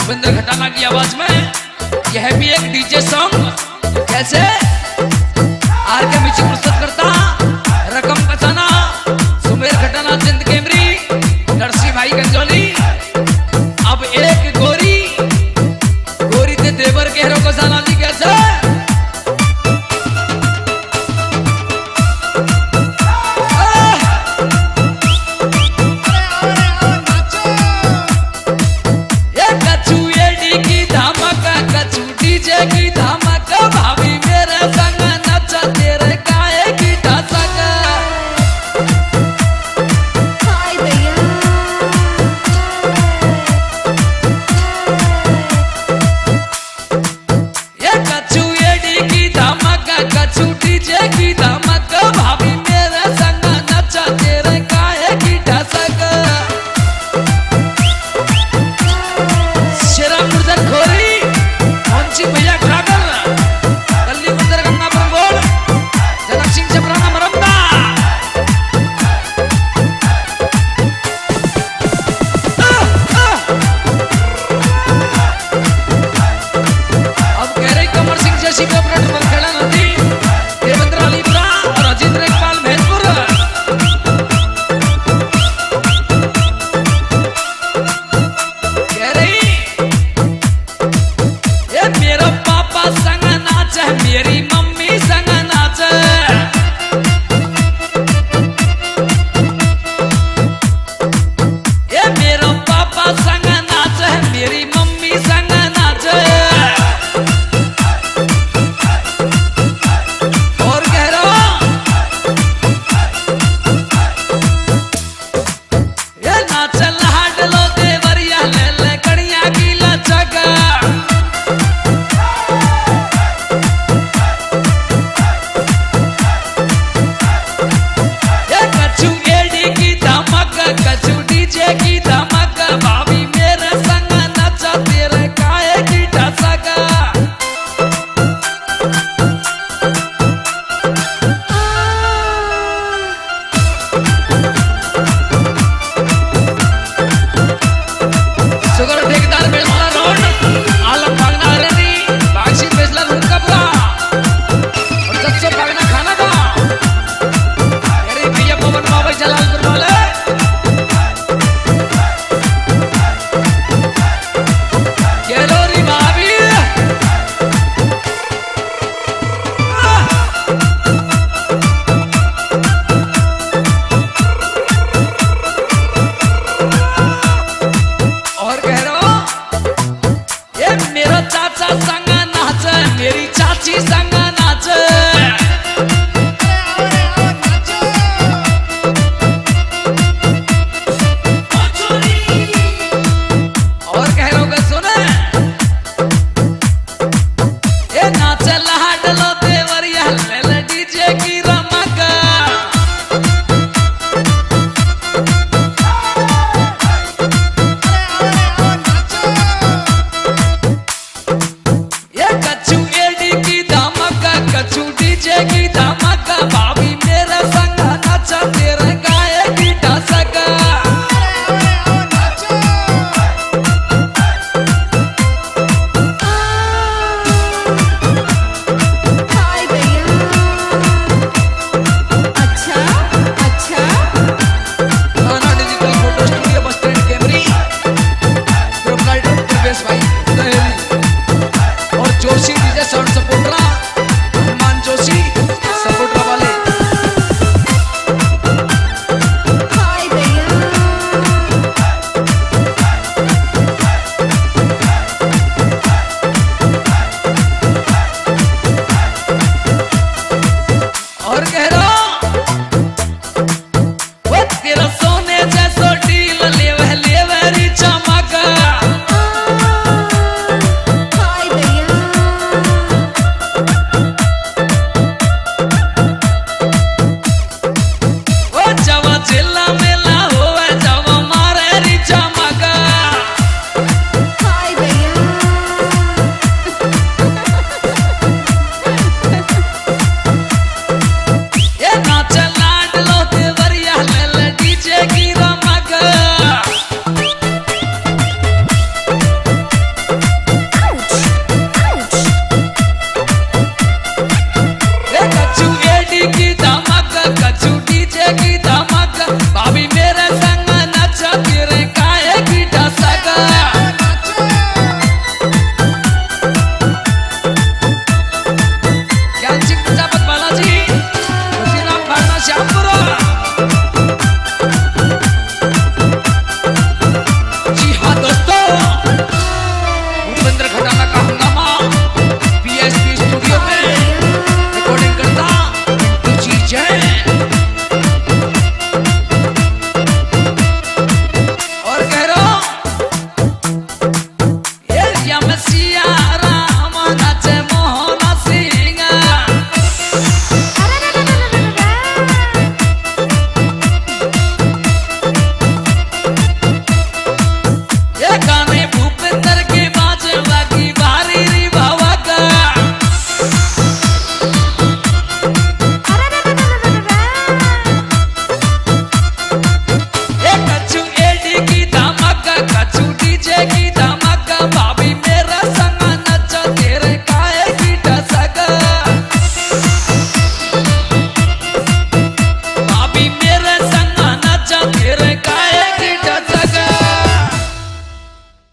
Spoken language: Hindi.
भूपेंद्र खटाना की आवाज में यह भी एक डीजे सॉन्ग कैसे आर के म्यूजिक प्रस्तुत करता रकम कचाना सुमेर खटाना जिंद केमरी नरसी भाई गंजोली। अब एक गोरी गोरी ते देवर के हेरो को जाना जी कैसे की धमक भाभी मेरे संग नच तेरे काहे की ठसक। हाय भैया ये कछु एडी की धमक कछु डीजे की धमक भाभी मेरे संग नच तेरे काहे की ठसक। शेरा मुर्दर खोरी मुंशी भैया खागल गली मंदिर गंगा बंगोल जनक सिंह से पुराना मरमदा। अब कह रही कमर सिंह जैसी पे ऑपरेटर पर खड़ा नदी देवेंद्र अलीपुरा और अजिंद्र इकबाल महतपुर। कह रही ये मेरा पापा संग नाच मेरी मम्मी संग नाच। ये मेरा पापा संग नाच मेरी मम्मी संग नाच। और कह रहा ये नाच लाड लो देवरिया ले ले कड़िया की लचक। कछु एडी की धमक कछु डीजे की धमक भाभी मेरे संग नच तेरे काहे की ठसक। सुगर ठेकेदार बेलवाला रोड